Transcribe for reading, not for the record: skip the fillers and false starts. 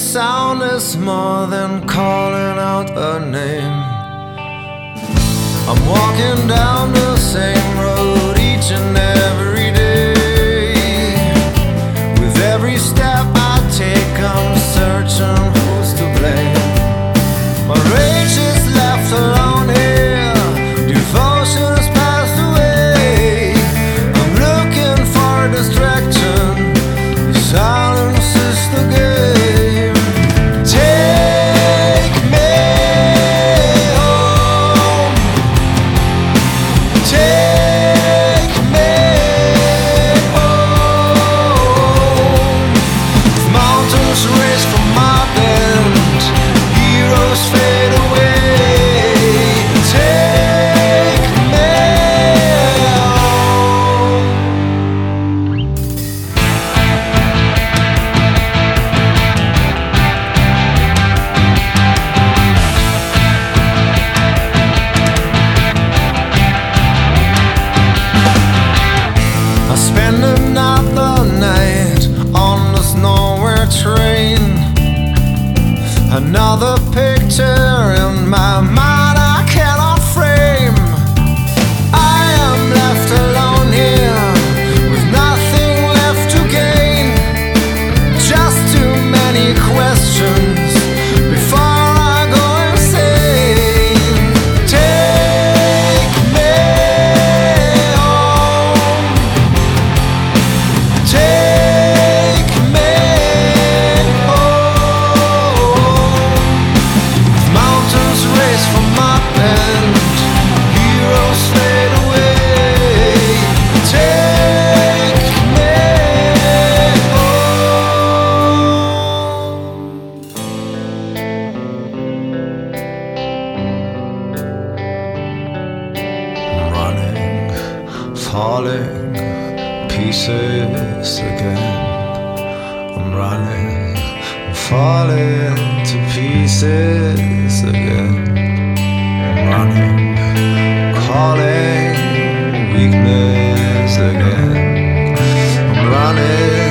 sound is more than calling out a name. I'm walking down the same road each and every day. With every step I take, I'm searching who's to blame. My rage is left alone here, devotion has passed away. I'm looking for distraction, silence is the game. Take me home, take me home. Mountains race from my bend, heroes fade away. Take me home. I spend another night on this nowhere train. Another picture in my mind I cannot frame. I am left alone here with nothing left to gain. Just too many questions before I go insane. Take me home, take me home. Mountains race from my bend, heroes fade away. Take me home. I'm running, falling pieces again. I'm running, falling to pieces again. I'm running, calling weakness again. I'm running.